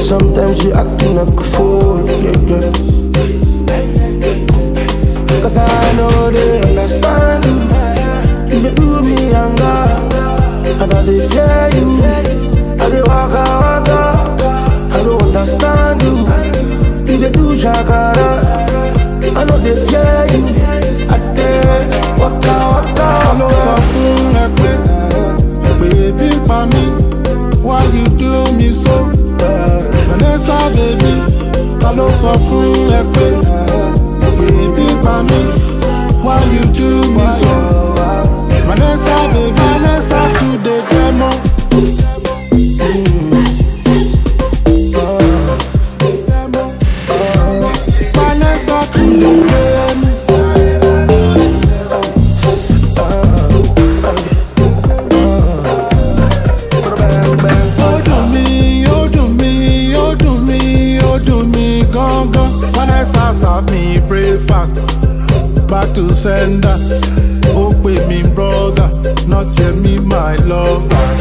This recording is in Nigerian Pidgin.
Sometimes you acting like a fool, yeah. Cause I know they understand you. You do me younger, and I they fear you. I they waka waka, I don't understand you. You they do shakara, I know they fear you. I they waka waka. I know something like that, baby, for me. Why you do me so? Vanessa, baby, I know something like that, baby, for me. Why you do me so? Vanessa, baby, Vanessa to the demo. Vanessa to the demo. Oh, do me, oh, do me, oh, do me, oh, do me, gong gong. Vanessa serve me breakfast. Back to sender. Oh, pay me brother, not just me my lover.